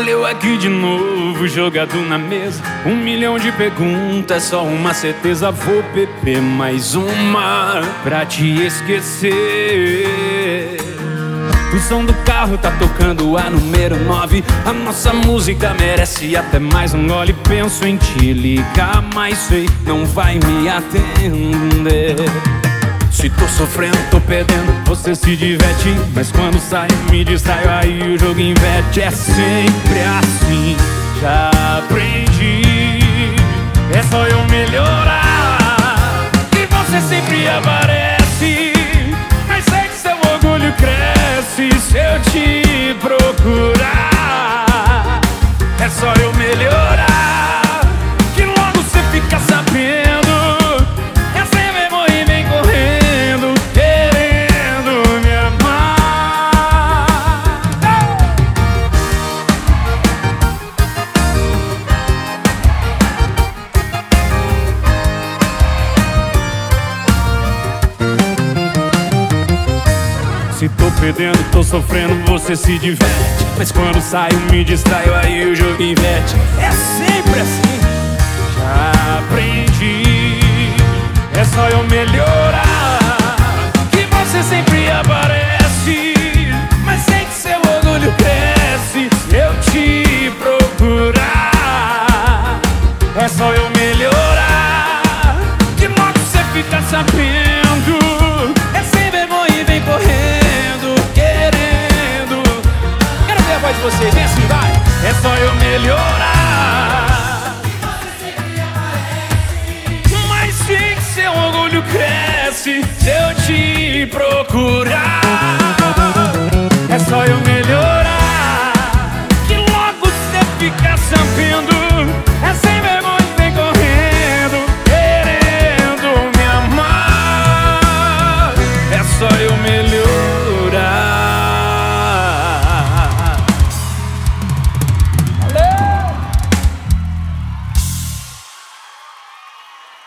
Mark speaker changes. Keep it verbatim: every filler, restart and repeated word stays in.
Speaker 1: eu aqui de novo, jogado na mesa. Um milhão de perguntas, só uma certeza. Vou beber mais uma pra te esquecer. O som do carro tá tocando a número nove. A nossa música merece até mais um gole. Penso em te ligar, mas sei, não vai me atender. Se tô sofrendo, tô perdendo, você se diverte. Mas quando saio, me distraio, aí o jogo inverte. É sempre assim, já aprendi. É só eu melhorar e você sempre aparece. Mas sei que seu orgulho cresce se eu te procurar. É só eu melhorar que logo você fica sabendo. Se tô perdendo, tô sofrendo, você se diverte. Mas quando saio, me distraio, aí o jogo inverte. É